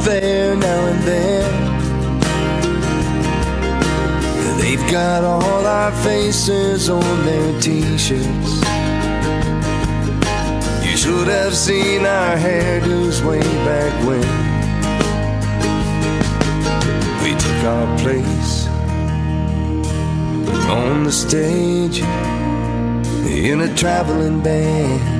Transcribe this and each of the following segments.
fair now and then. They've got all our faces on their t-shirts. You should have seen our hairdos way back when. We took our place on the stage in a traveling band.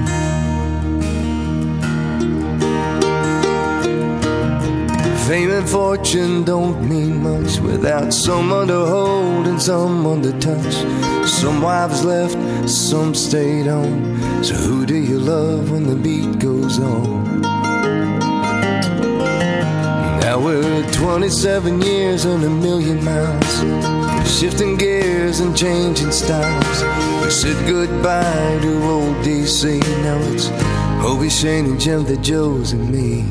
Fame and fortune don't mean much without someone to hold and someone to touch. Some wives left, some stayed on. So who do you love when the beat goes on? Now we're 27 years and a million miles, shifting gears and changing styles. We said goodbye to old DC. Now it's Hobie, Shane and Jim, the Joes and me.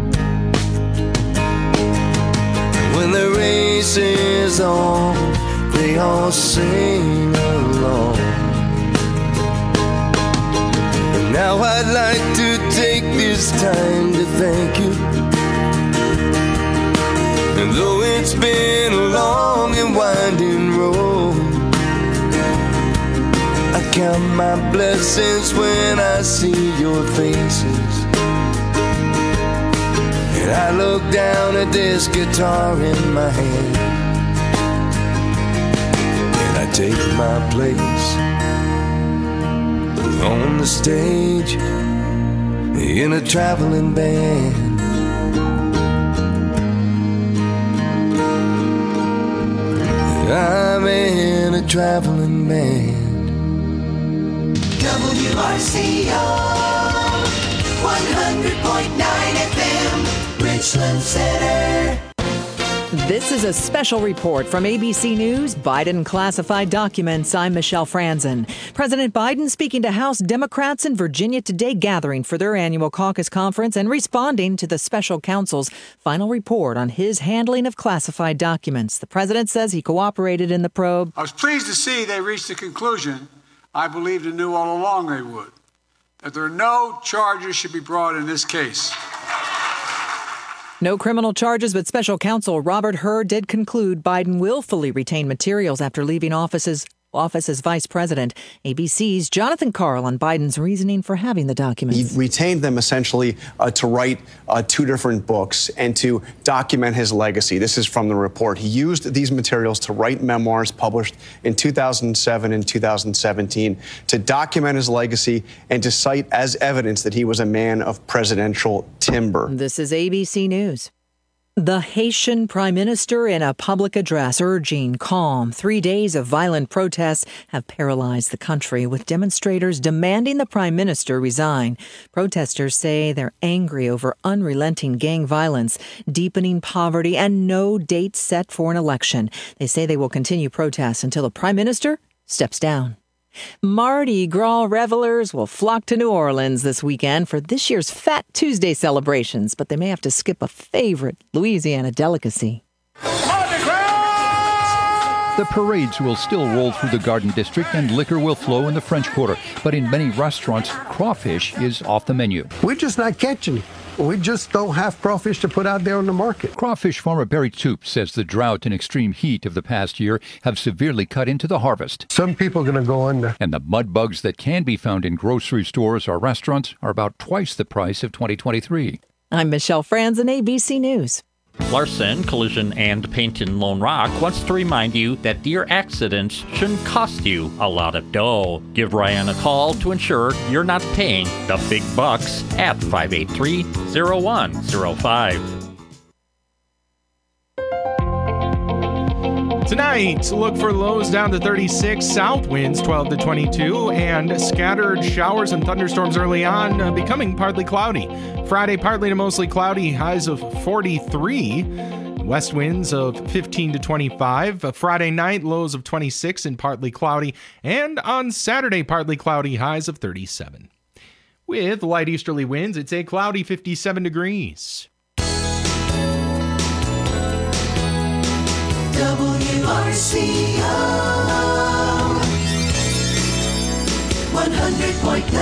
When the race is on, they all sing along. And now I'd like to take this time to thank you. And though it's been a long and winding road, I count my blessings when I see your faces. And I look down at this guitar in my hand, and I take my place on the stage in a traveling band. I'm in a traveling band. WRCO 100.9 FM, Richland Center. This is a special report from ABC News, Biden Classified Documents. I'm Michelle Franzen. President Biden speaking to House Democrats in Virginia today, gathering for their annual caucus conference and responding to the special counsel's final report on his handling of classified documents. The president says he cooperated in the probe. I was pleased to see they reached the conclusion I believed and knew all along they would, that there are no charges should be brought in this case. No criminal charges, but special counsel Robert Hur did conclude Biden willfully retained materials after leaving office as vice president. ABC's Jonathan Karl on Biden's reasoning for having the documents. He retained them essentially to write two different books and to document his legacy. This is from the report. He used these materials to write memoirs published in 2007 and 2017 to document his legacy and to cite as evidence that he was a man of presidential timber. This is ABC News. The Haitian prime minister in a public address urging calm. 3 days of violent protests have paralyzed the country, with demonstrators demanding the prime minister resign. Protesters say they're angry over unrelenting gang violence, deepening poverty, and no date set for an election. They say they will continue protests until the prime minister steps down. Mardi Gras revelers will flock to New Orleans this weekend for this year's Fat Tuesday celebrations, but they may have to skip a favorite Louisiana delicacy. The parades will still roll through the Garden District and liquor will flow in the French Quarter. But in many restaurants, crawfish is off the menu. We're just not catching it. We just don't have crawfish to put out there on the market. Crawfish farmer Barry Toop says the drought and extreme heat of the past year have severely cut into the harvest. Some people are going to go under. And the mud bugs that can be found in grocery stores or restaurants are about twice the price of 2023. I'm Michelle Franzen, ABC News. Larson Collision and Paint in Lone Rock wants to remind you that deer accidents shouldn't cost you a lot of dough. Give Ryan a call to ensure you're not paying the big bucks at 583-0105. Tonight, look for lows down to 36, south winds 12 to 22, and scattered showers and thunderstorms early on, becoming partly cloudy. Friday, partly to mostly cloudy, highs of 43, west winds of 15 to 25. Friday night, lows of 26 and partly cloudy, and on Saturday, partly cloudy, highs of 37. With light easterly winds, it's a cloudy 57 degrees. WRCO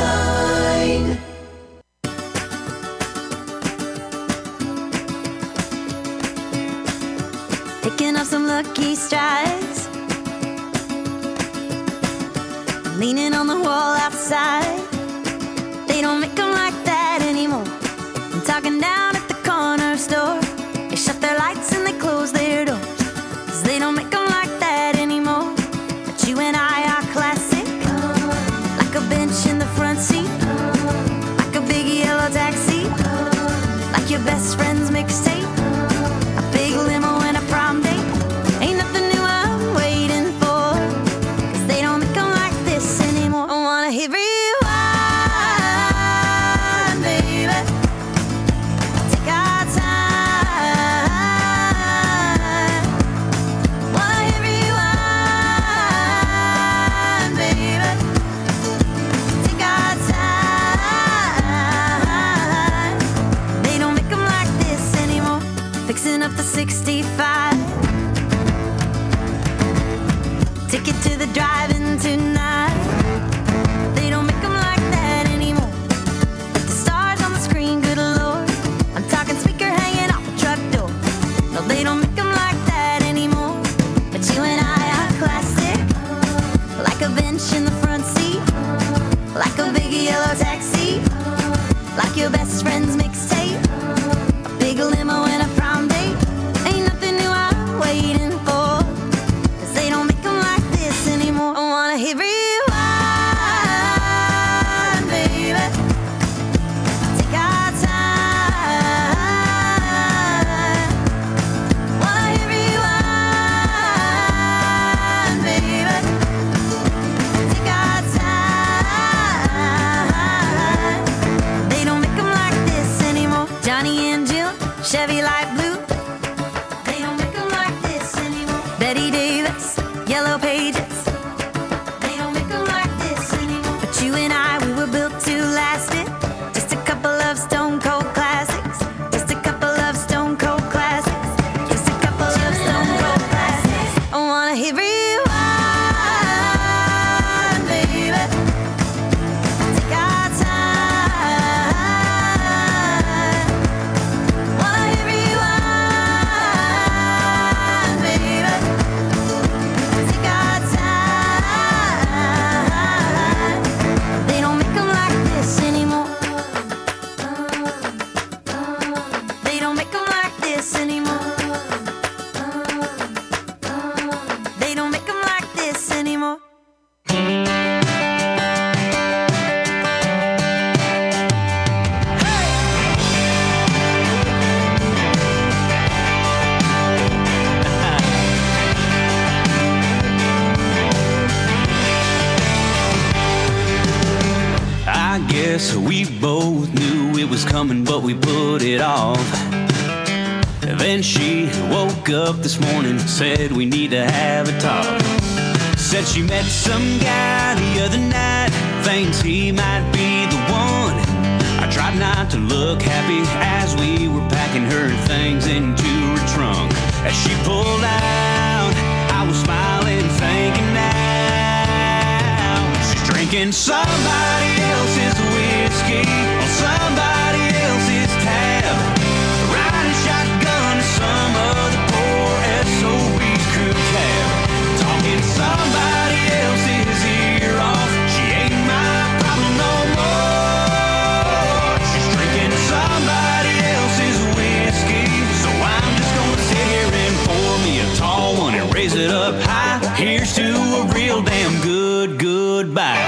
100.9. picking up some lucky strikes, leaning on the wall outside. They don't make them like that anymore. I'm talking down at the corner store. They shut their lights and they close their doors, 'cause they don't make them like that anymore. But you and I are classic, like a bench in the front seat, like a big yellow taxi, like your best friend's mixtape, a big limo and a prom date. Ain't nothing new I'm waiting for, 'cause they don't make them like this anymore. I wanna hit rewind, baby. Take our time. Wanna hit rewind, baby. Take our time. They don't make them like this anymore. Fixing up the 65. Ticket to the drive-in tonight. They don't make them like that anymore. But the stars on the screen, good lord. I'm talking speaker hanging off the truck door. No, they don't make them like that anymore. But you and I are classic, like a bench in the front seat, like a big yellow taxi, like your best friend's mixtape, a big limo and a prom date. Ain't nothing new I'm waiting for, 'cause they don't make them like this anymore. I wanna hit rewind, baby. Take our time. Wanna hit rewind, baby. Take our time. They don't make them like this anymore. Johnny and Jill, Chevy light blue. They don't make them like this anymore. Betty Davis, Yellow Pages. They don't make them like this anymore. But you and I, we were built to last it. Just a couple of stone cold classics. Just a couple of stone cold classics. Just a couple of stone cold classics. I wanna hit rewind, baby. Take our time. Wanna hit rewind, baby. Take our time. They don't make them like this anymore. They don't make them like this anymore. They don't make them like this anymore. I guess we both knew it was coming, but we put it off. Then she woke up this morning, said we need to have a talk. Said she met some guy the other night, thinks he might be the one. I tried not to look happy as we were packing her things into her trunk. As she pulled out, I was smiling, thinking now she's drinking somebody else's whiskey on somebody else's tab, riding shotgun to some other poor SOB's crew cab, talking somebody else's ear off. She ain't my problem no more. She's drinking somebody else's whiskey, so I'm just gonna sit here and pour me a tall one and raise it up high. Here's to a real damn good goodbye.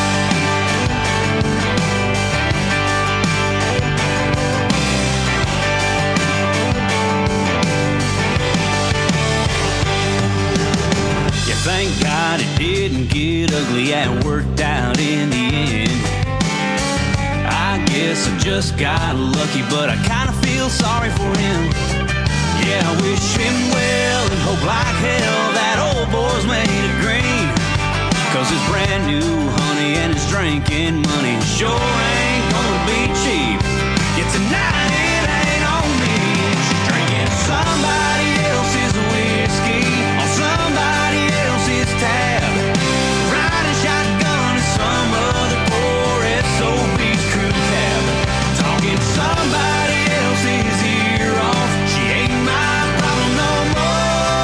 Thank God it didn't get ugly and worked out in the end. I guess I just got lucky, but I kinda feel sorry for him. Yeah, I wish him well and hope like hell that old boy's made of green, 'cause his brand new honey and his drinking money sure ain't gonna be cheap. Yeah, tonight it ain't on me. She's drinking somebody else's whiskey on somebody else's tab, riding shotgun to some other poor SOB's crew cab, talking somebody else's ear off. She ain't my problem no more.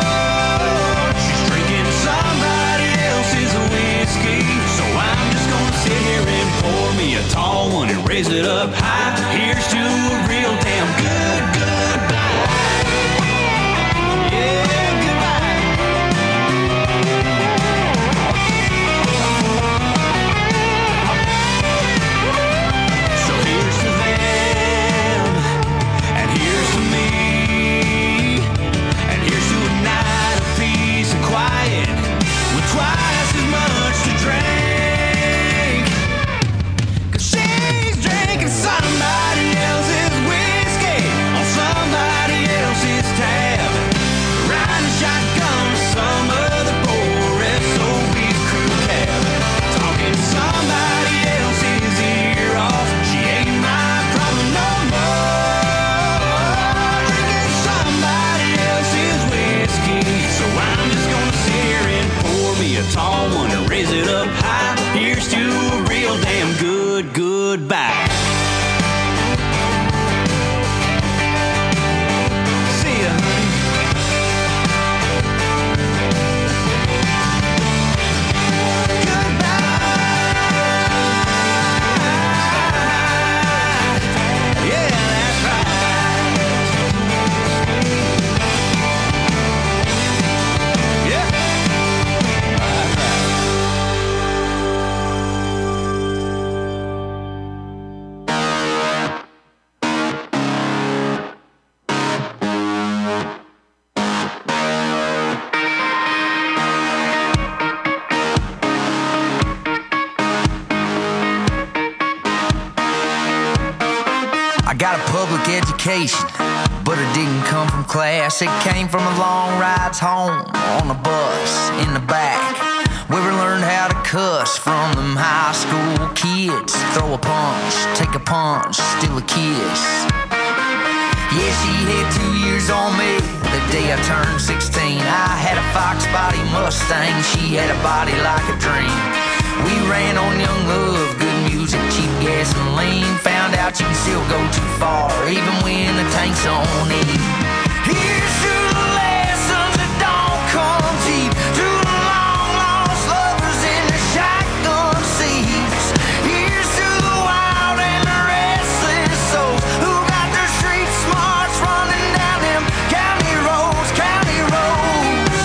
got a public education, but it didn't come from class. It came from a long rides home on a bus in the back. We learned how to cuss from them high school kids. Throw a punch, take a punch, steal a kiss. Yeah, she had 2 years on me the day I turned 16. I had a Fox body Mustang, she had a body like a dream. We ran on young love, good music, cheap gasoline. Found out you can still go too far, even when the tank's on E. Here's to the lessons that don't come cheap, to the long lost lovers in the shotgun seats. Here's to the wild and the restless souls who got their street smarts running down them county roads, county roads,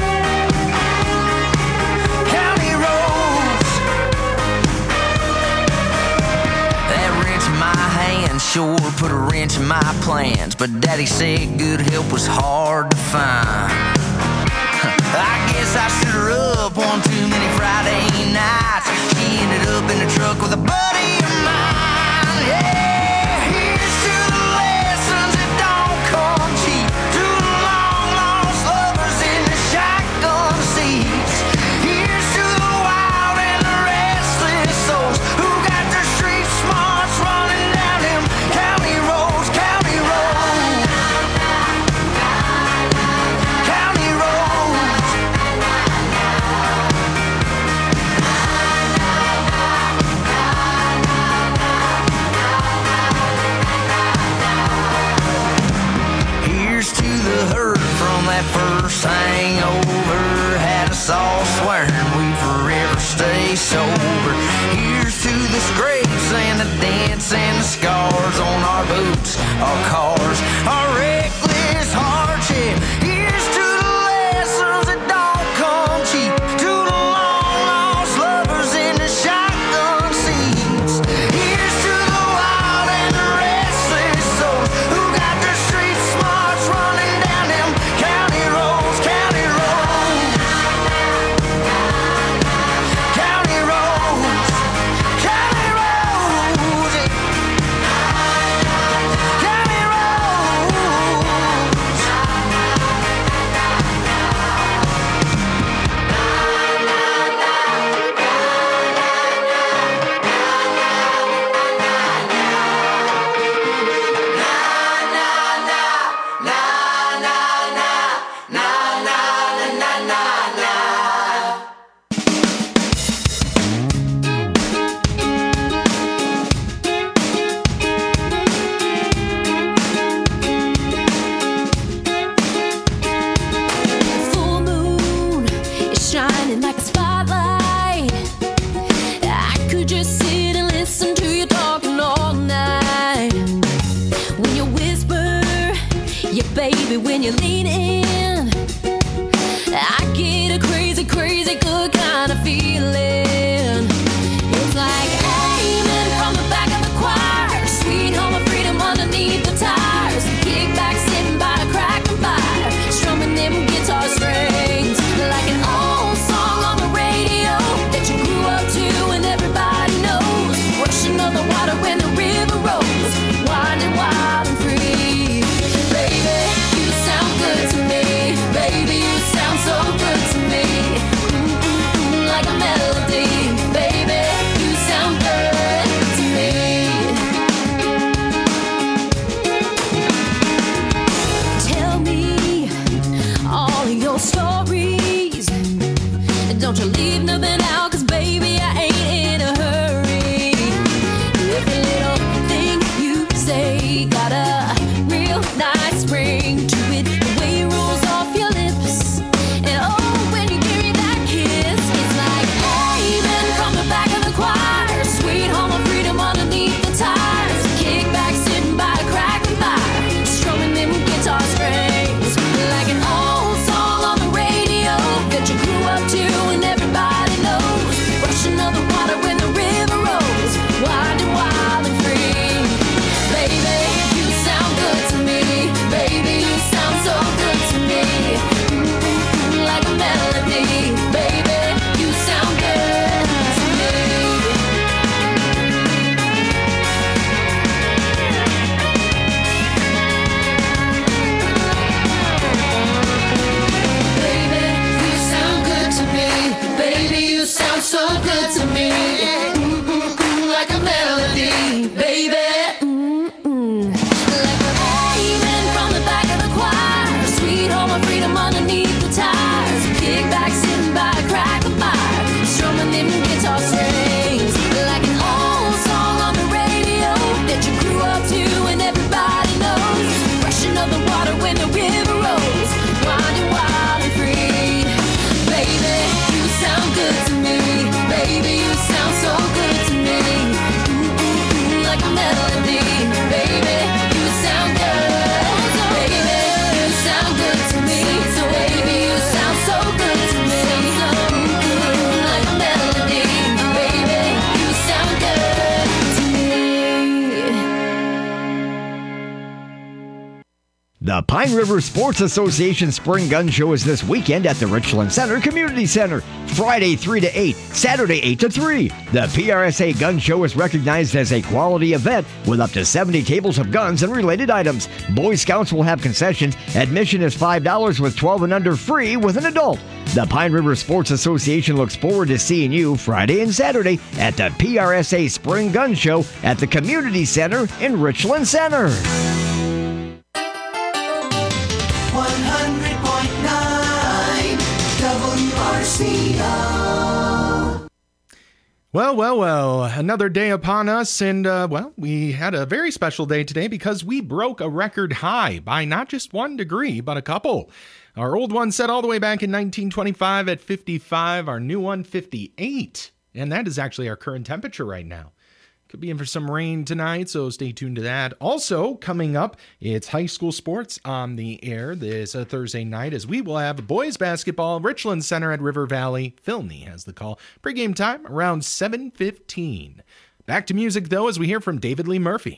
county roads. That wrench in my hand sure put a wrench in my plans, but Daddy said good help was hard to find. I guess I stood her up on too many Friday nights. She ended up in the truck with a buddy of mine. Yeah, here's to the lessons that don't come cheap, to the long lost lovers in the shotgun seats. Here's to the wild and the restless souls who got their street smarts running down them county roads, county roads, county roads. Here's to the hurt from that first hangover. Had us all swearing we'd forever stay sober. Here's to the scrapes and the dents and the scars on our boots, our cars, our reckless hardship. Here's to the lessons that don't come cheap, to the long lost lovers in the shotgun seats. Here's to the wild and the restless souls who got their street smarts running down them county roads, county roads, county roads, county roads, county Full moon is shining like a spotlight. I could just sit and listen to you talking all night. When you whisper, yeah, baby, when you lean in, I get a crazy, crazy good kind of feeling. It's like aiming from the back of the choir, sweet home of freedom underneath the tires. Kick back, sitting by a crackling fire, strumming them guitar strings like an old song on the radio that you grew up to and everybody knows. Rushing on the water when the river rolls, winding wild and free. Baby, you sound good to me. Baby, you sound so good to me. Like a melody. Baby, you sound The Pine River Sports Association Spring Gun Show is this weekend at the Richland Center Community Center. Friday 3 to 8, Saturday 8 to 3. The PRSA Gun Show is recognized as a quality event with up to 70 tables of guns and related items. Boy Scouts will have concessions. Admission is $5 with 12 and under free with an adult. The Pine River Sports Association looks forward to seeing you Friday and Saturday at the PRSA Spring Gun Show at the Community Center in Richland Center. 100.9 WRCO. Well, another day upon us, and, we had a very special day today because we broke a record high by not just 1 degree, but a couple. Our old one set all the way back in 1925 at 55, our new one 58, and that is actually our current temperature right now. Could be in for some rain tonight, so stay tuned to that. Also, coming up, it's high school sports on the air this Thursday night, as we will have boys basketball, Richland Center at River Valley. Philney has the call. Pre-game time around 7:15. Back to music, though, as we hear from David Lee Murphy.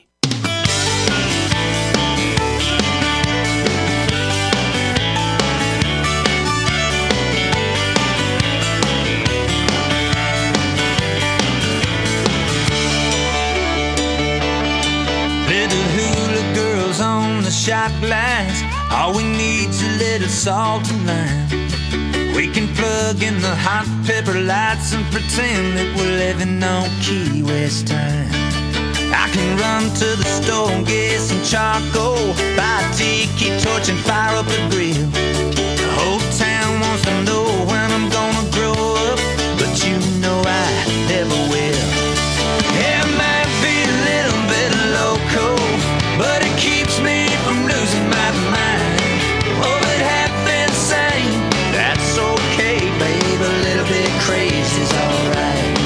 On the shot glass, all we need's a little salt and lime. We can plug in the hot pepper lights and pretend that we're living on Key West time. I can run to the store and get some charcoal, buy a tiki torch and fire up a grill. The whole town wants to know when I'm gonna grow up, but you know I never will. Yeah, it might be a little bit loco, but it keeps me from losing my mind. Oh, but half insane, that's okay, babe. A little bit crazy's alright.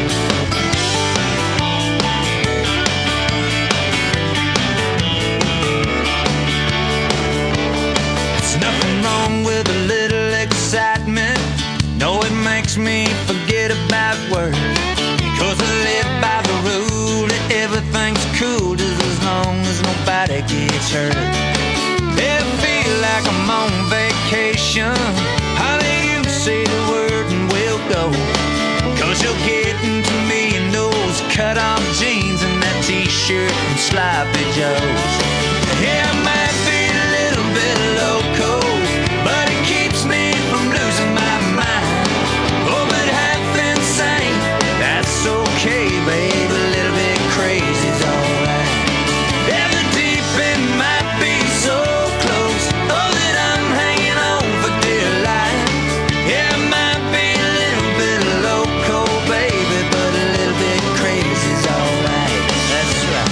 There's nothing wrong with a little excitement. No, it makes me forget about work, because I live by the rule that everything's cool just as long as nobody gets hurt. I feel like I'm on vacation. How do you say the word and we'll go? Cause you're getting to me in those cut-off jeans and that t-shirt from Sloppy Joe's. Yeah, I might be a little bit loco, but it keeps me from losing my mind. Oh, but half insane, that's okay, babe. A little bit crazy's alright. Yeah, the deep end might be so close, oh, that I'm hanging on for dear life. Yeah, it might be a little bit loco, baby, but a little bit crazy's alright. That's right.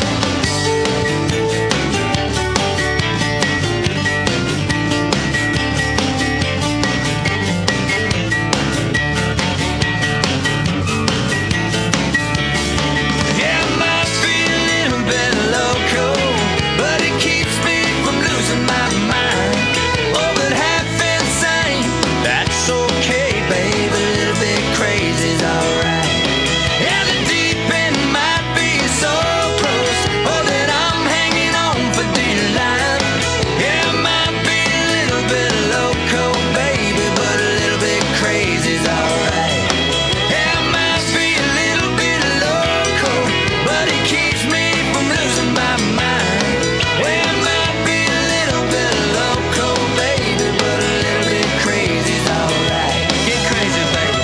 Yeah, it might be a little bit loco, but it keeps me from losing my mind. Oh, but half insane, that's okay, babe. A little bit crazy's alright. Yeah, the deep end might be so close, oh, that I'm hanging on for dear life. Yeah, it might be a little bit loco, baby, but a little bit crazy's alright. Yeah, it might be a little bit loco, but it keeps me from losing my mind. Yeah, it might be a little bit loco, baby, but a little bit crazy's alright. Get crazy, baby.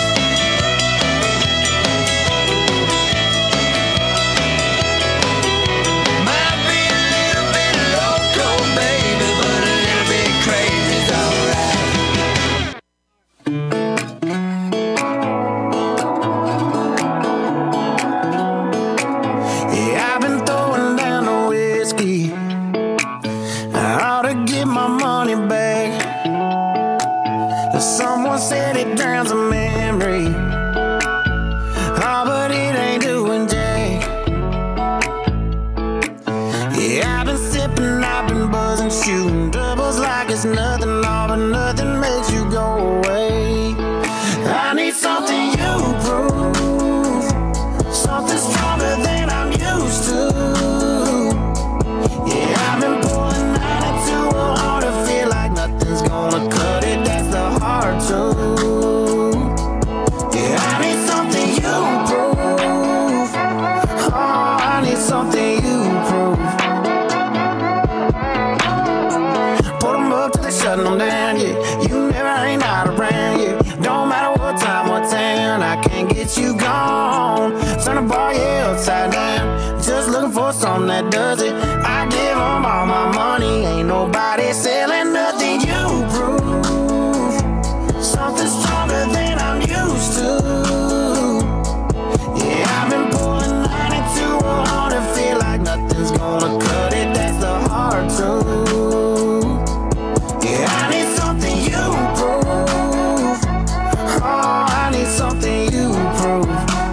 Might be a little bit loco, baby, but a little bit crazy's alright. Yeah, I've been throwing down the whiskey. I ought to get my money back. Someone said it drowns a memory. Oh, but it ain't doing jack. Yeah, I've been sipping, I've been buzzing, shooting doubles like it's nothing, all but nothing makes you go away. I need something you prove, something stronger than I'm used to. Yeah, I've been pulling 92 shutting them down, yeah. You never ain't out around, yeah. Don't matter what time or town, I can't get you gone. Turn the bar, yeah, upside down. Just looking for something that does it. I give them all my money, ain't nobody selling nothing. You prove something stronger than I'm used to. Yeah, I've been pulling 92 on and feel like nothing's gonna cut it. That's the hard truth. Yeah, I need something you prove. Oh, I need something you prove.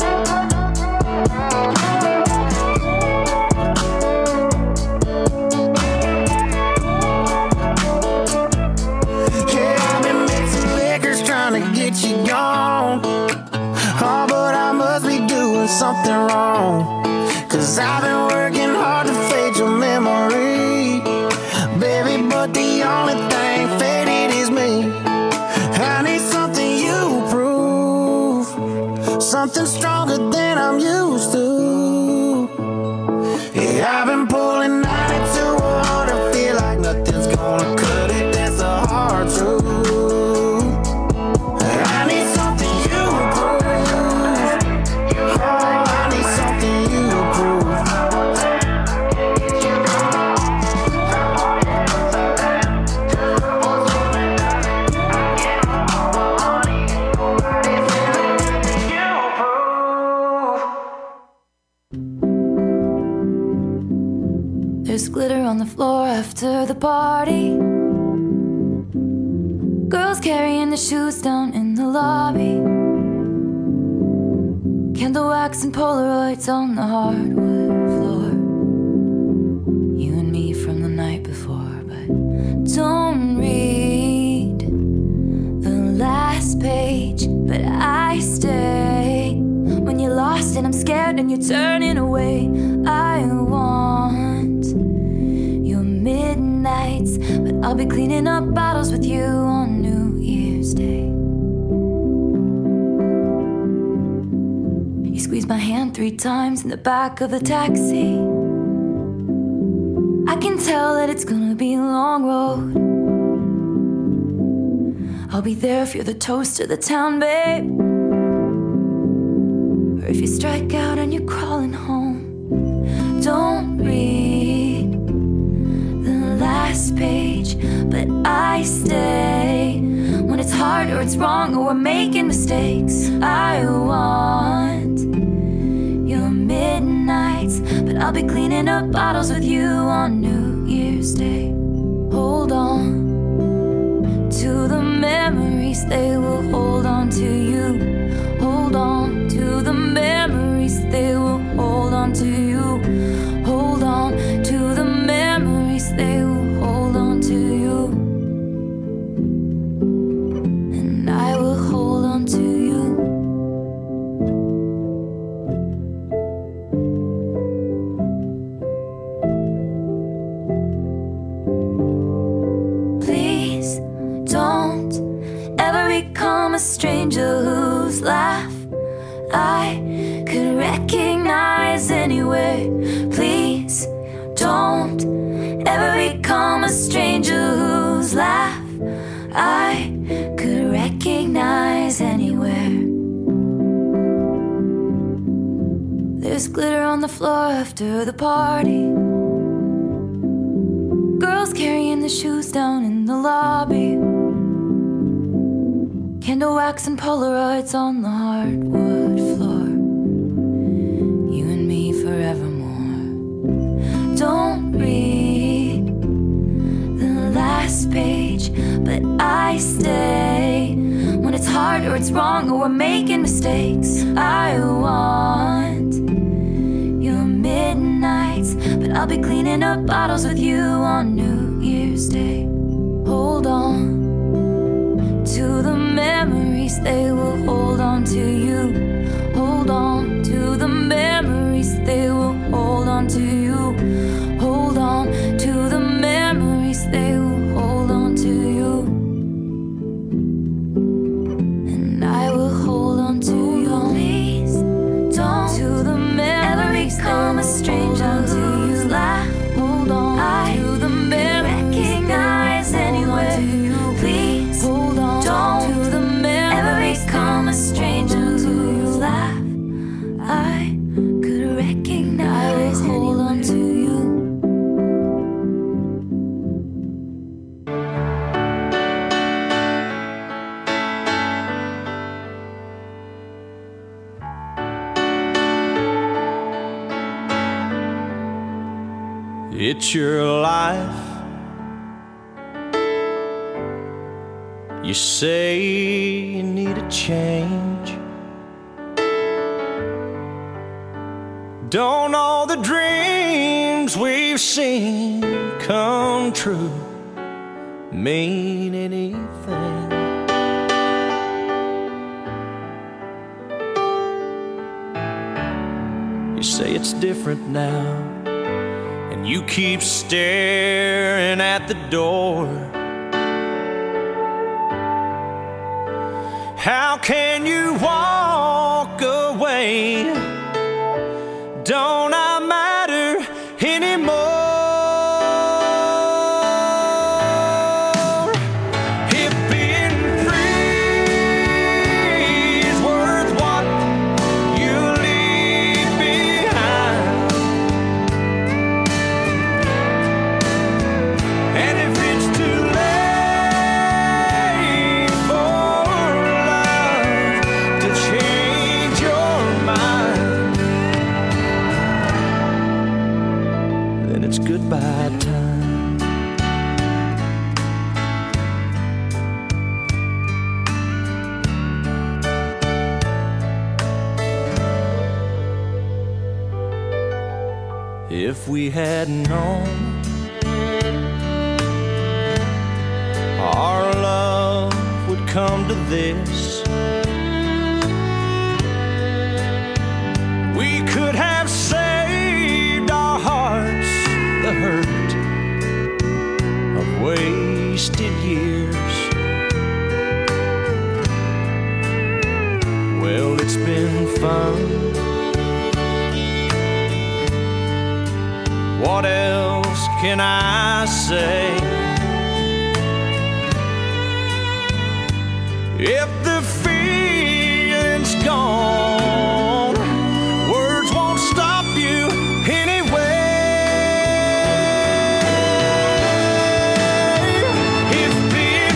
Yeah, I've been mixing liquors trying to get you gone. Oh, but I must be doing something wrong. 'Cause I've been working hard to fade your memory, baby, but the only thing faded is me. I need something you prove, something stronger than I'm used to. Yeah, I've been pulling 92 hard and feel like nothing's gonna cut it. That's a hard truth. I need something you prove. Oh, I need something you prove. There's glitter on the floor after the party. Girls carrying the shoes down in the lobby. Candle wax and Polaroids on the hardwood floor. You and me from the night before, but don't read the last page. But I stay when you're lost and I'm scared and you're turning away. I want your midnights, but I'll be cleaning up bottles with you on New Year's Day. You squeeze my hand 3 times in the back of the taxi. I can tell that it's gonna be a long road. I'll be there if you're the toast of the town, babe. Or if you strike out and you're crawling home. Don't read the last page, but I stay when it's hard or it's wrong or we're making mistakes. I want your midnights, but I'll be cleaning up bottles with you on New Year's Day. Hold on to the memories, they will hold on to you. Hold on to the memories, they will hold on to you. Hold on to the memories, they will hold on to you. And I will hold on to you. Please don't ever become a stranger whose laugh I could recognize anywhere. Please don't ever become a stranger whose laugh I could recognize anywhere. There's glitter on the floor after the party. Girls carrying the shoes down in the lobby. Candle wax and Polaroids on the hardwood floor. You and me forevermore. Don't read the last page, but I stay when it's hard or it's wrong or we're making mistakes. I want your midnights, but I'll be cleaning up bottles with you on New Year's Day. Hold on to the memories, they will hold on to you. Hold on to the memories, they will hold on to you. Hold on to the memories, they will hold on to you. And I will hold on to you. Please don't to the memories, become a stranger to you. Laugh, hold on to the memories, recognize anywhere. It's your life. You say you need a change. Don't all the dreams we've seen come true mean anything? You say it's different now, and you keep staring at the door. How can you walk away? Don't I matter anymore? If being free is worth what you leave behind, and if it's too late for love to change your mind, then it's goodbye time. If we had known our love would come to this, we could have saved our hearts the hurt of wasted years. Well, it's been fun. What else can I say? If the feeling's gone, words won't stop you anyway. If being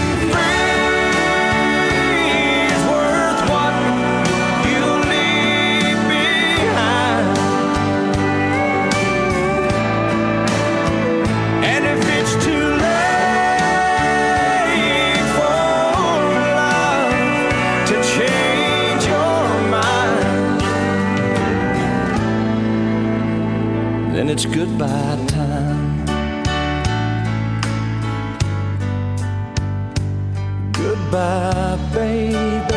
free is worth what you leave behind, and if it's too late for love to change your mind, then it's goodbye time. Goodbye, baby.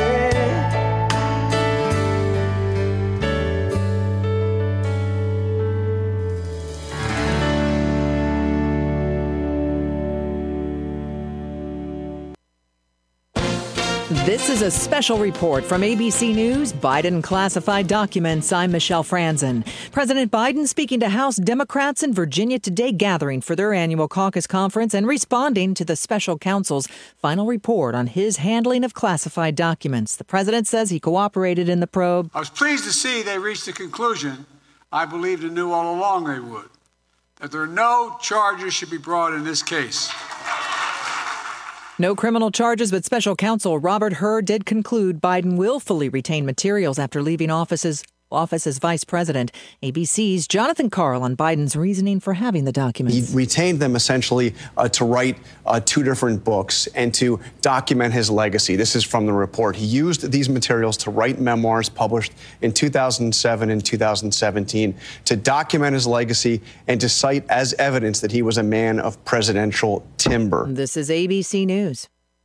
This is a special report from ABC News, Biden Classified Documents. I'm Michelle Franzen. President Biden speaking to House Democrats in Virginia today, gathering for their annual caucus conference and responding to the special counsel's final report on his handling of classified documents. The president says he cooperated in the probe. I was pleased to see they reached the conclusion I believed and knew all along they would, that there are no charges should be brought in this case. No criminal charges, but special counsel Robert Hur did conclude Biden willfully retained materials after leaving office as vice president. ABC's Jonathan Karl on Biden's reasoning for having the documents. He retained them essentially to write 2 different books and to document his legacy. This is from the report. He used these materials to write memoirs published in 2007 and 2017 to document his legacy and to cite as evidence that he was a man of presidential timber. This is ABC News.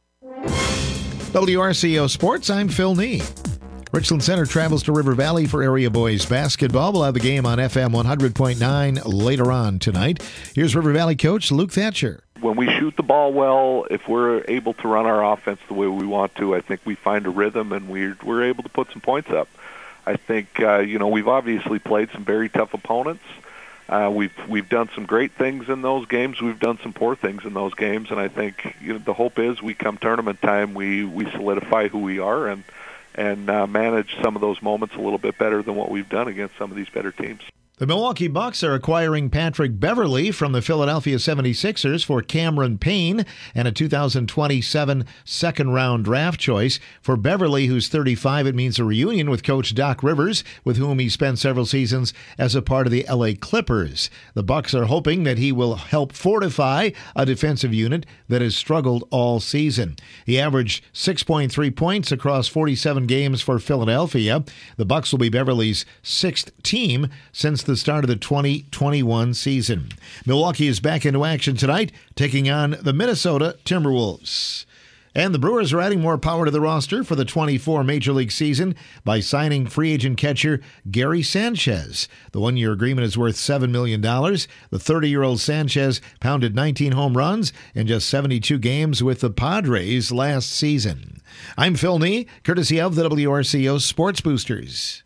WRCO Sports, I'm Phil Nee. Richland Center travels to River Valley for area boys basketball. We'll have the game on FM 100.9 later on tonight. Here's River Valley coach Luke Thatcher. When we shoot the ball well, if we're able to run our offense the way we want to, I think we find a rhythm and we're able to put some points up. I think we've obviously played some very tough opponents. We've done some great things in those games. We've done some poor things in those games, and I think the hope is we come tournament time we solidify who we are and manage some of those moments a little bit better than what we've done against some of these better teams. The Milwaukee Bucks are acquiring Patrick Beverley from the Philadelphia 76ers for Cameron Payne and a 2027 second-round draft choice. For Beverley, who's 35, it means a reunion with Coach Doc Rivers, with whom he spent several seasons as a part of the LA Clippers. The Bucks are hoping that he will help fortify a defensive unit that has struggled all season. He averaged 6.3 points across 47 games for Philadelphia. The Bucks will be Beverley's sixth team since the start of the 2021 season. Milwaukee is back into action tonight, taking on the Minnesota Timberwolves. And the Brewers are adding more power to the roster for the 24 Major League season by signing free agent catcher Gary Sanchez. The one-year agreement is worth $7 million. The 30-year-old Sanchez pounded 19 home runs in just 72 games with the Padres last season. I'm Phil Nee, courtesy of the WRCO Sports Boosters.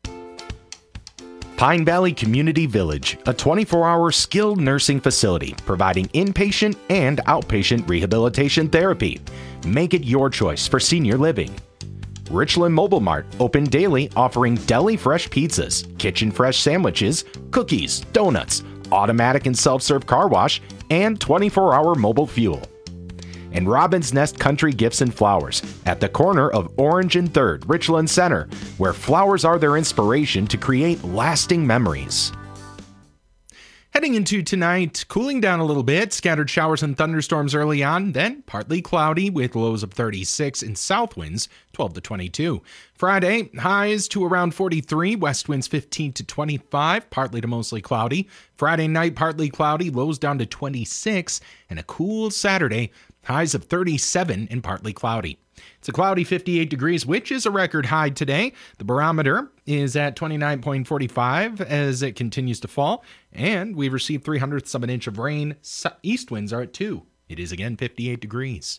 Pine Valley Community Village, a 24-hour skilled nursing facility providing inpatient and outpatient rehabilitation therapy. Make it your choice for senior living. Richland Mobile Mart, open daily, offering deli fresh pizzas, kitchen fresh sandwiches, cookies, donuts, automatic and self-serve car wash, and 24-hour mobile fuel. And Robin's Nest Country Gifts and Flowers at the corner of Orange and 3rd, Richland Center, where flowers are their inspiration to create lasting memories. Heading into tonight, cooling down a little bit, scattered showers and thunderstorms early on, then partly cloudy with lows of 36 and south winds 12 to 22. Friday, highs to around 43, west winds 15 to 25, partly to mostly cloudy. Friday night, partly cloudy, lows down to 26, and a cool Saturday, highs of 37 and partly cloudy. It's a cloudy 58 degrees, which is a record high today. The barometer is at 29.45 as it continues to fall, and we've received 0.03 of an inch of rain. East winds are at 2. It is again 58 degrees.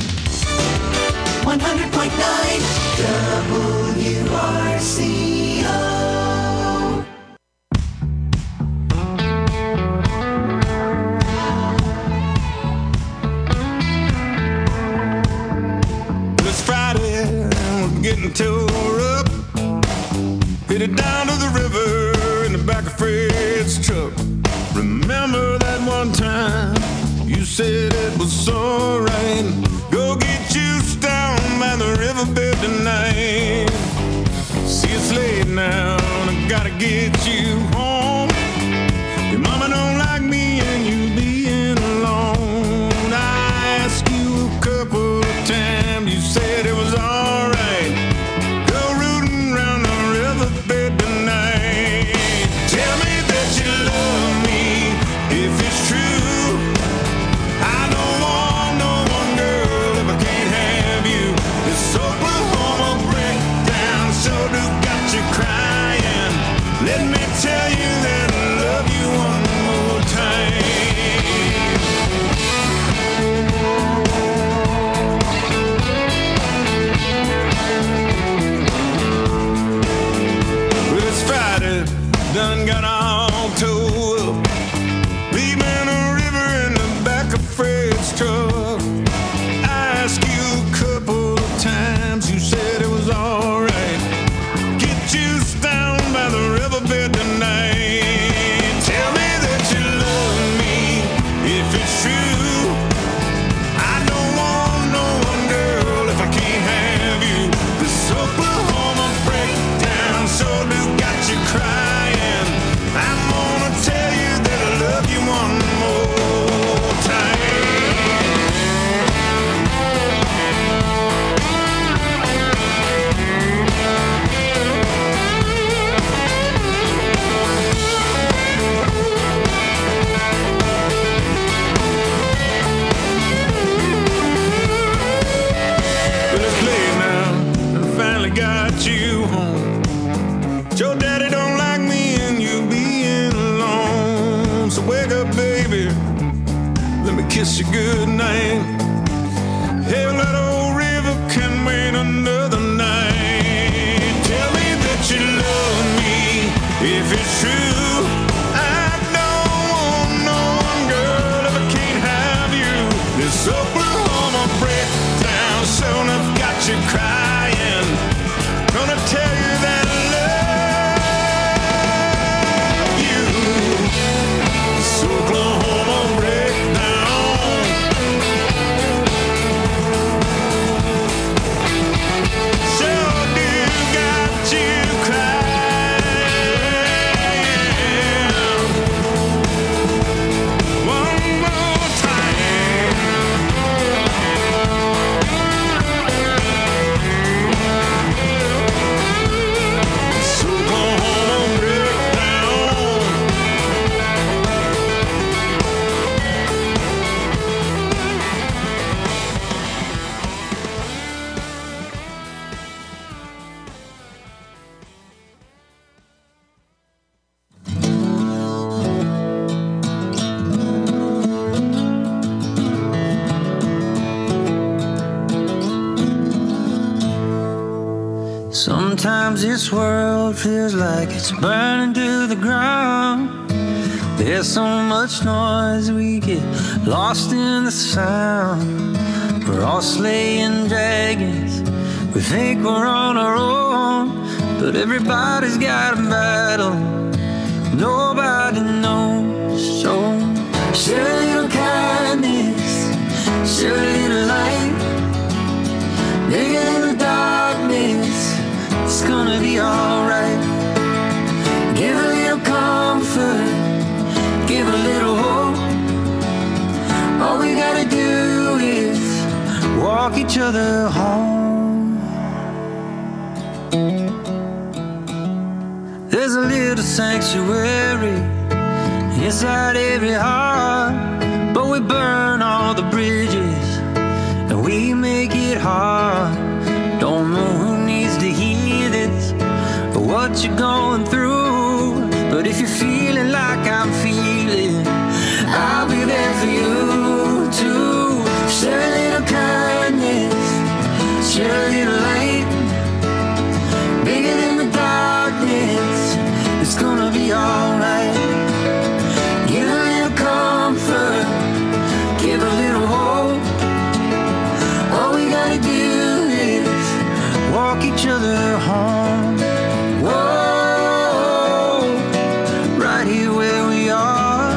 100.9 WRCO. Getting tore up, headed down to the river in the back of Fred's truck. Remember that one time you said it was alright. Go get you down by the riverbed tonight. See, it's late now and I gotta get you home. Your mama don't like me and you being alone. I asked you a couple of times, you said it was alright. Done got all towed up, leaving a river in the back of Fred's truck. I asked you a couple of times, you said it was alright. Get you down by the riverbed tonight. Tell me that you love me, if it's true. I don't want no one girl if I can't have you. This Oklahoma breakdown sure do got you crying. I'm gonna tell you that I love you one more time. But it's late now, and I finally got you home. Your daddy don't like me and you being alone. So wake up, baby, let me kiss you goodnight. Hey, that old river can wait another night. Tell me that you love me, if it's true. I don't want no one girl if I can't have you. This Oklahoma breakdown sure enough got you crying. Gonna tell you that I love you. Sometimes this world feels like it's burning to the ground. There's so much noise we get lost in the sound. We're all slaying dragons, we think we're on our own, but everybody's got a battle nobody knows. So share a little kindness, share a little light, make a little darkness, it's gonna be alright. Give a little comfort, give a little hope. All we gotta do is walk each other home. There's a little sanctuary inside every heart, but we burn all the bridges and we make it hard. Don't know who needs to hear this or what you're going through, but if you're feeling like I'm feeling, I'll be there for you too. Share a little kindness, share a little light, bigger than the darkness, it's gonna be alright. Give a little comfort, give a little hope. All we gotta do is walk each other home. Whoa, right here where we are.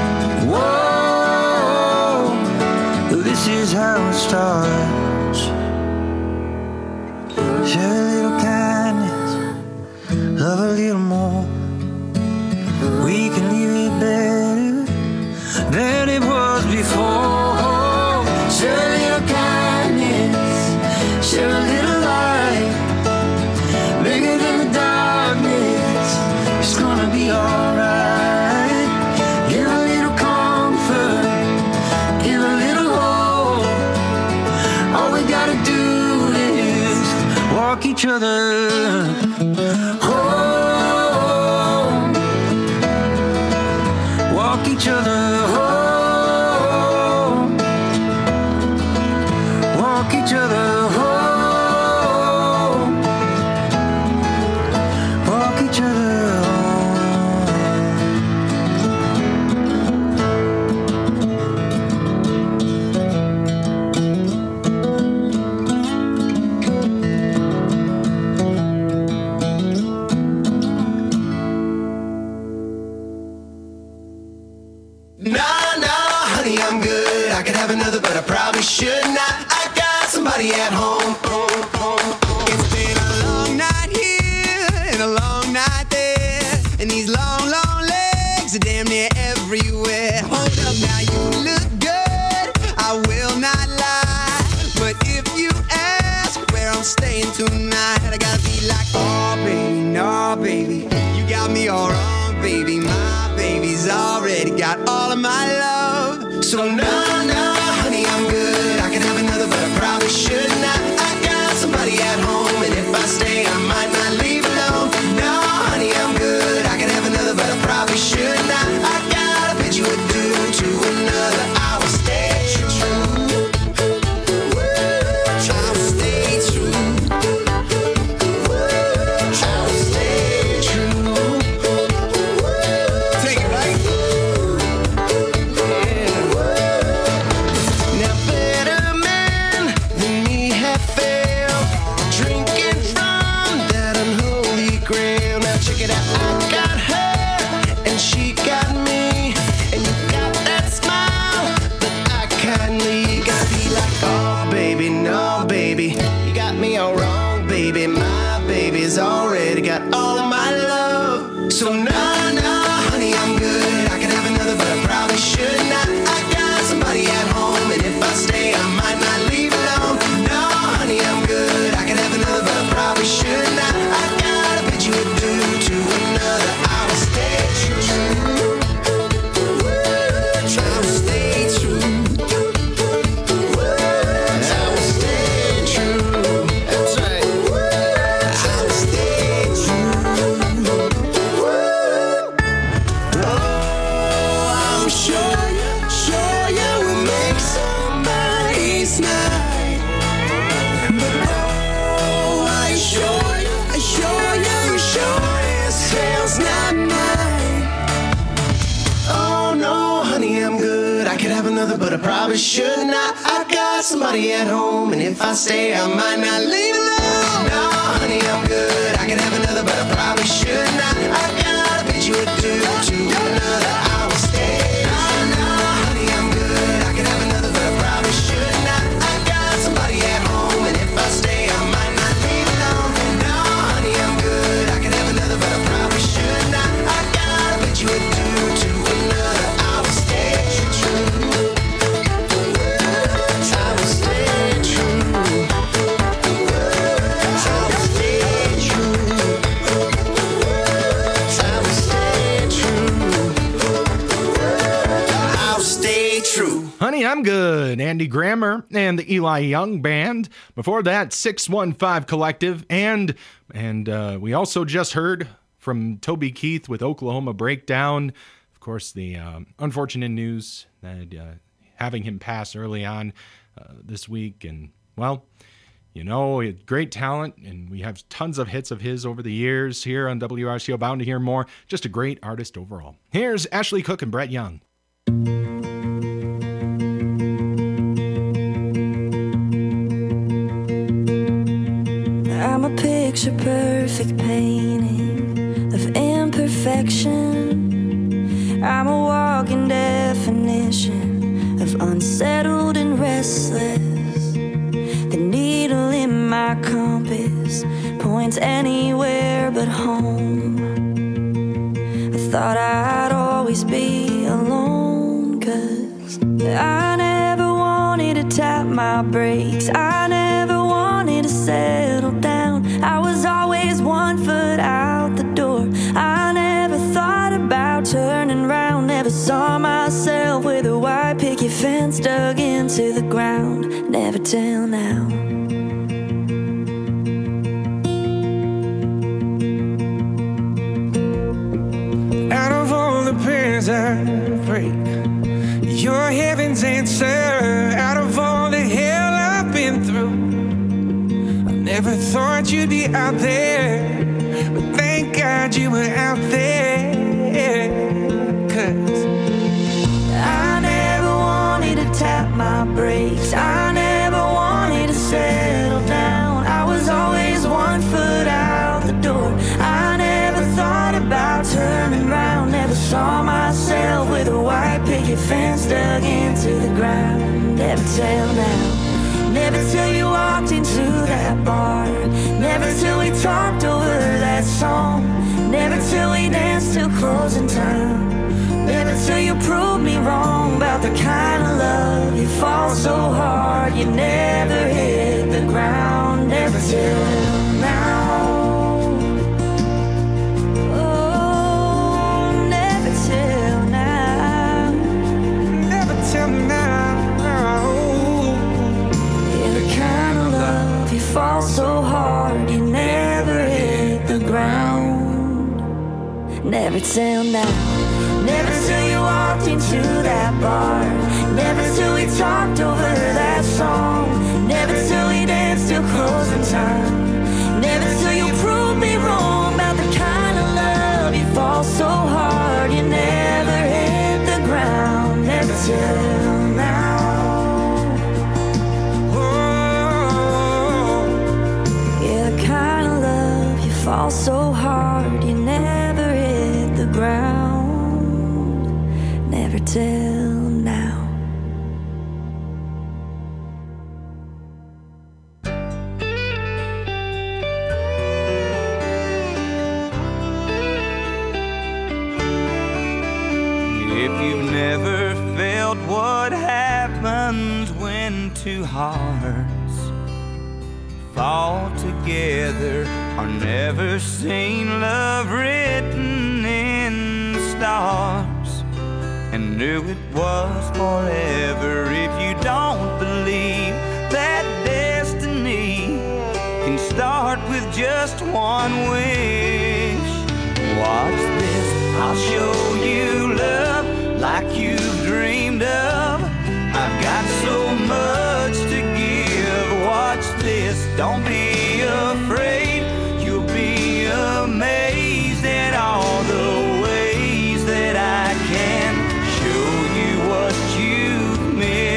Whoa, this is how it starts. Share a little kindness, love a little more. We can leave it better than it was before. Share a little kindness, share a little light, bigger than the darkness, it's gonna be alright. Give a little comfort, give a little hope. All we gotta do is walk each other home. Walk each other home. Walk each other home. Walk each other honey, I'm good. I could have another, but I probably should not. I got somebody at home. It's been a long night here and a long night there, and these long, long legs are damn near everywhere. Hold up, now you look good, I will not lie, but if you ask where I'm staying tonight, I gotta be like, oh baby, no baby, you got me all wrong, baby. My baby's already got all of my love. So no, honey, I'm good. I can have another, but I probably should not. I got somebody at home, and if I stay, I might not leave alone. No, honey, I'm good. I can have another, but I probably should not. I gotta bid you adieu to another. I will stay true. I will stay true. I will stay true. Take it right. Now better men than me have failed, drinking from that unholy grail. Now check it out, I got her and she got me, and you got that smile that I kindly gotta be like, oh baby, no baby, you got me all wrong, baby. My baby's already got all of my love. So no, honey, I'm good. I can have another, but I probably should not. I got somebody at home, and if I stay, I might not leave alone. No, honey, I'm good. I can have another, but I probably should not. I gotta bid you adieu to another. I will stay true. I will stay true. but I probably should not. I got somebody at home, and if I stay, I might not leave alone. No, honey, I'm good. I could have another, but I probably should not. I gotta bet you would do to another. I will stay. No, honey, I'm good. I could have another, but I probably should not. I got somebody at home, and if I stay, I might not leave alone. No, honey, I'm good. I could have another, but I probably should not. I gotta bet you would do to another. I will stay true. I will stay true. I will stay true. I will stay true. I will stay true. Honey, I'm Good, Andy Grammer and the Eli Young Band. Before that, 615 Collective. And we also just heard from Toby Keith with Oklahoma Breakdown. Of course, the unfortunate news that having him pass early on this week. And, well, you know, he had great talent, and we have tons of hits of his over the years here on WRCO. Bound to hear more. Just a great artist overall. Here's Ashley Cook and Brett Young. I'm a picture-perfect painting of imperfection. I'm a walking definition of unsettled and restless. The needle in my compass points anywhere but home. I thought I'd always be alone, 'cause I never wanted to tap my brakes. I never wanted to settle down. I was always one foot out the door. I never thought about turning around. Never saw myself with a white picket fence dug into the ground. Never till now. Out of all the prayers I prayed, you're heaven's answer. Out of all the hell I've been through, I never thought you'd be out there, but thank God you were out there. 'Cause I never wanted to tap my brakes. I never wanted to settle down. I was always one foot out the door. I never thought about turning around. Never saw myself with a white picket fence dug into the ground. Never till now. Never till you walked into that bar. Never till we talked over that song. Never till we danced till closing time. Never till you proved me wrong about the kind of love you fall so hard you never hit the ground. Never till now. Oh, never till now. never till now. Yeah, the kind of love you fall so hard you never hit the ground. Never till now. Never till you walked into that bar. Never till we talked over that song. Never till we danced till closing time. Never till you proved me wrong about the kind of love you fall so hard you never hit the ground. Never till now. Yeah, the kind of love you fall so hard you never hit the ground. Never till now. If you've never felt what happens when two hearts fall together, or never seen love written in the stars and knew it was forever, if you don't believe that destiny can start with just one wish, watch this, I'll show you love like you've dreamed of. I've got so much to give. Watch this, don't be afraid. You'll be amazed at all the ways that I can show you what you've missed.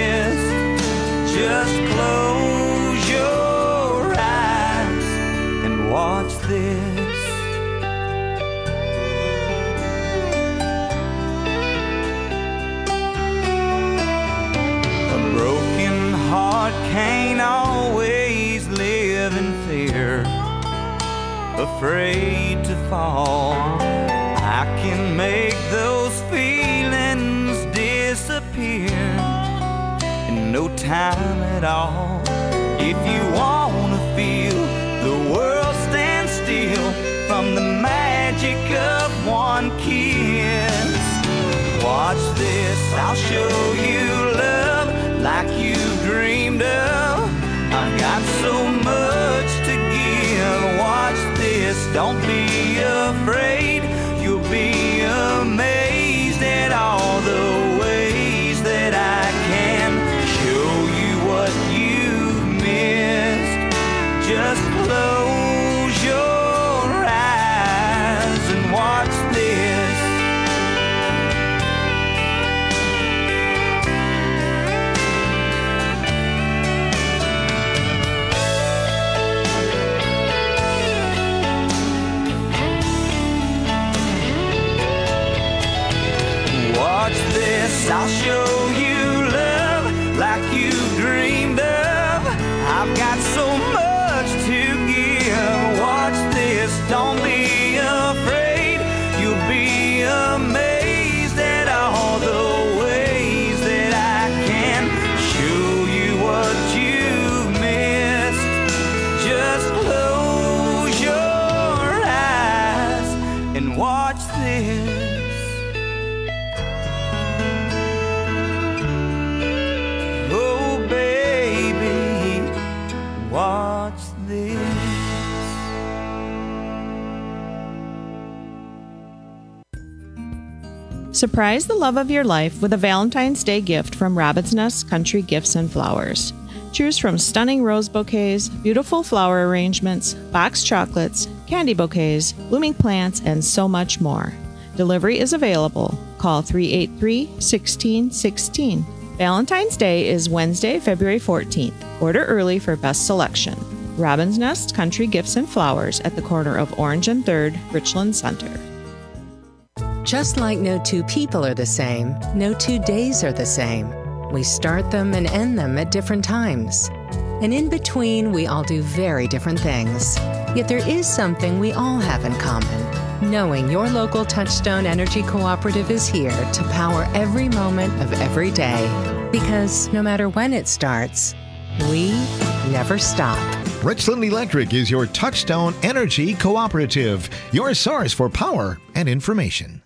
afraid to fall. I can make those feelings disappear in no time at all. If you wanna feel the world stand still from the magic of one kiss, watch this, I'll show you love like you dreamed of. I've got so much to give. Watch this, don't be afraid. You'll be amazed at all the ways that I can show you what you've missed. Just close your eyes and watch this. Watch this, I'll show you love like you dreamed of. I've got so much to give. Watch this, don't be afraid. You'll be amazed at all the ways that I can show you what you've missed. Just close your eyes and watch this. Watch this. Surprise the love of your life with a Valentine's Day gift from Robin's Nest Country Gifts and Flowers. Choose from stunning rose bouquets, beautiful flower arrangements, box chocolates, candy bouquets, blooming plants, and so much more. Delivery is available. Call 383-1616. Valentine's Day is Wednesday, February 14th. Order early for best selection. Robin's Nest Country Gifts and Flowers at the corner of Orange and 3rd, Richland Center. Just like no two people are the same, no 2 days are the same. We start them and end them at different times. And in between, we all do very different things. Yet there is something we all have in common. Knowing your local Touchstone Energy Cooperative is here to power every moment of every day. Because no matter when it starts, we never stop. Richland Electric is your Touchstone Energy Cooperative, your source for power and information.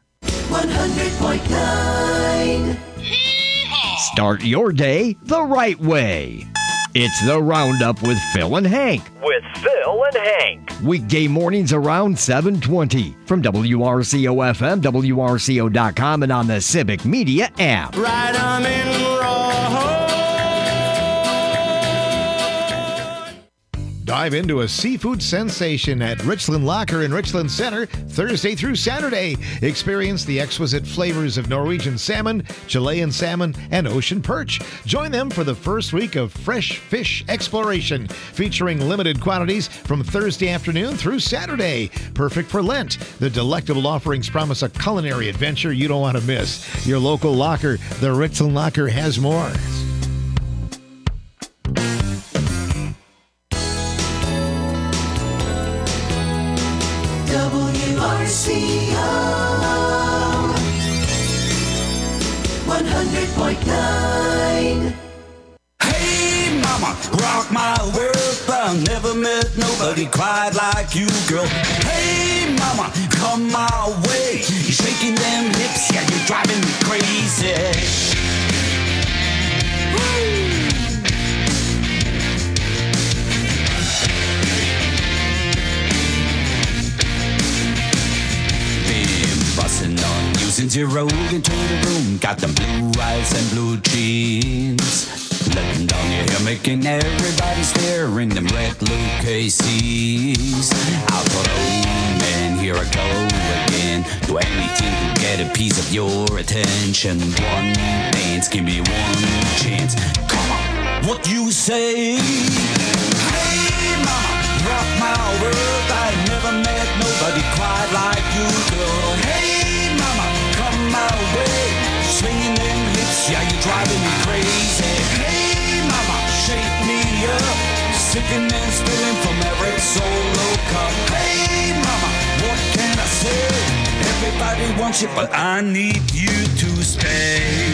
100.9. Start your day the right way. It's the Roundup with Phil and Hank. With Phil and Hank. Weekday mornings around 7:20 from WRCO-FM, WRCO.com, and on the Civic Media app. Right arm in raw. Dive into a seafood sensation at Richland Locker in Richland Center Thursday through Saturday. Experience the exquisite flavors of Norwegian salmon, Chilean salmon, and ocean perch. Join them for the first week of Fresh Fish Exploration, featuring limited quantities from Thursday afternoon through Saturday. Perfect for Lent. The delectable offerings promise a culinary adventure you don't want to miss. Your local locker, the Richland Locker, has more. WRCO 100.9. Hey mama, rock my world. I never met nobody quite like you, girl. Hey mama, come my way. You're shaking them hips, yeah, you're driving me crazy. Woo! Bustin' on you since you rolled into the room. Got them blue eyes and blue jeans. Letting down your hair, making everybody stare in them red Lucas-C's. I thought, oh man, here I go again. Do anything to get a piece of your attention. One dance, give me one chance. Come on, what you say? Hey mama, rock my world. I never met nobody quite like you, girl. Hey mama, come my way. Swinging them hips, yeah, you're driving me crazy. Hey mama, shake me up. sipping and spilling from that red Solo cup. Hey mama, what can I say? Everybody wants you, but I need you to stay.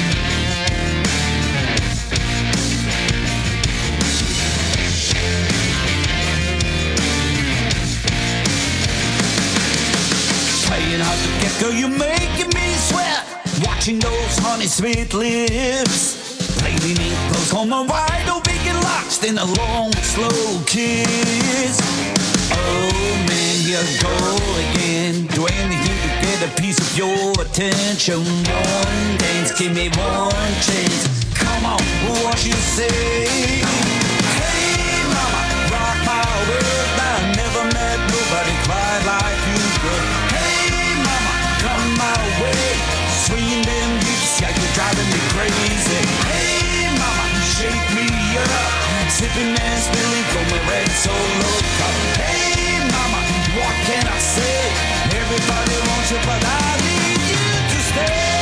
Playing hard to get, girl, you're making me sweat. Watching those honey sweet lips. Lady ink close, hold my wide open, lost in a long, slow kiss. Oh man, here I go again. Do anything to get a piece of your attention. One dance, give me one chance. Come on, what you say? Hey mama, rock my world. I never met nobody quite like you, girl. Hey mama, come my way. Swinging them hips, yeah, you're driving me crazy. Hey mama, shake me up. Sipping and spilling from a red Solo cup. Hey mama, what can I say? Everybody wants you, but I need you to stay.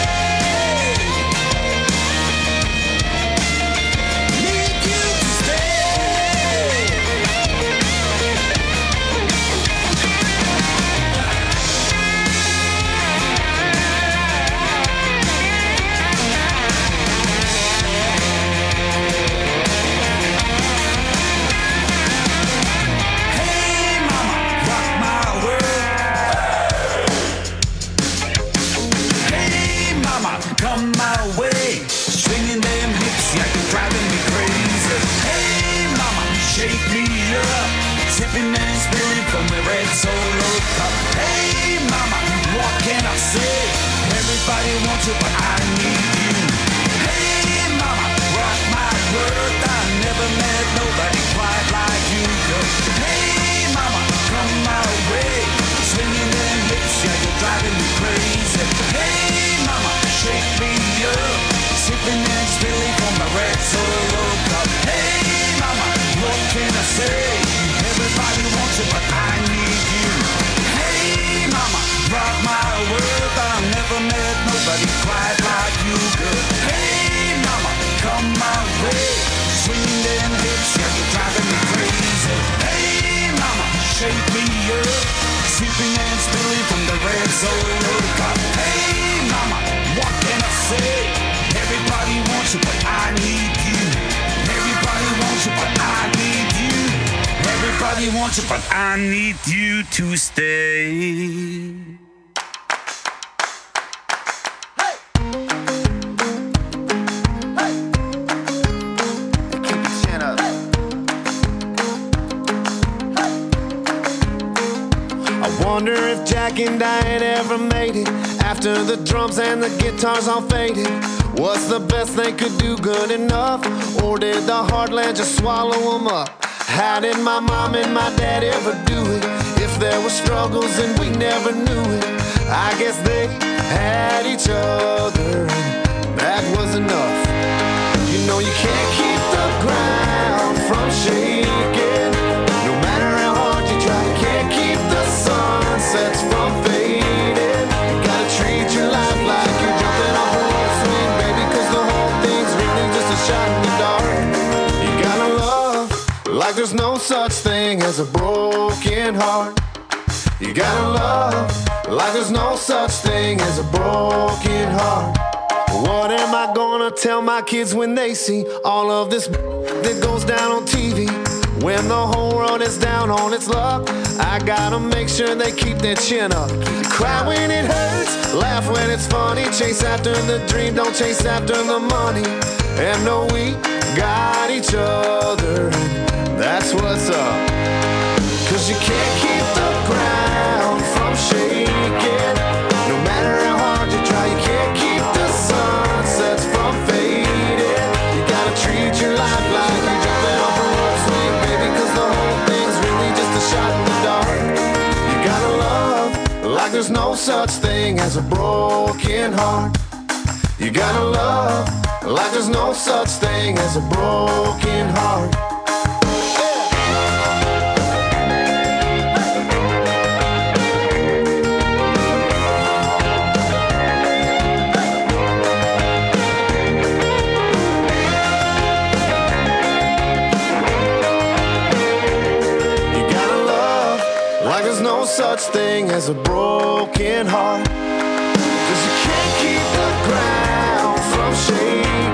Need you to stay. Come my way, swinging them hips, yeah, you're driving me crazy. Hey mama, shake me up, sipping and spilling from a red Solo cup. Hey mama, what can I say? Everybody wants you, but I need you. Hey mama, rock my world. I never met nobody quite like you, girl. Hey mama, come my way, swinging them hips, yeah, you're driving me crazy. Hey mama, shake me up, sipping and spilling from my red Solo cup. Hey mama, what can I say? Everybody wants you, but I need you. Hey mama, rock my world. I never met nobody quite like you, girl. Hey mama, come my way, swinging them hips, yeah, you're driving me crazy. Hey mama, shake me up, sipping and spilling from the red Solo cup. Hey mama, what can I say? Everybody wants you, but I need you. Everybody wants you, but I need you. Everybody wants you, but I need you to stay. I wonder if Jack and Diane ever made it after the drums and the guitars all faded. What's the best they could do good enough? Or did the heartland just swallow them up? How did my mom and my dad ever do it? If there were struggles and we never knew it, I guess they had each other and that was enough. You know you can't keep the ground from shaking. No matter how hard you try, you can't keep the sunsets from fading. You gotta treat your life like you're jumping off a rope swing, baby, cause the whole thing's really just a shot in the dark. You gotta love like there's no such thing as a broken heart. You gotta love like there's no such thing as a broken heart. What am I gonna tell my kids when they see all of this that goes down on TV? When the whole world is down on its luck, I gotta make sure they keep their chin up. Cry when it hurts, laugh when it's funny. Chase after the dream, don't chase after the money. And know we got each other, that's what's up. Cause you can't keep the ground from shaking. No matter how hard you try, you can't keep the sunsets from fading. You gotta treat your life like you're jumping off a rope swing, baby, cause the whole thing's really just a shot in the dark. You gotta love like there's no such thing as a broken heart. You gotta love like there's no such thing as a broken heart. no such thing as a broken heart, 'cause you can't keep the ground from shaking.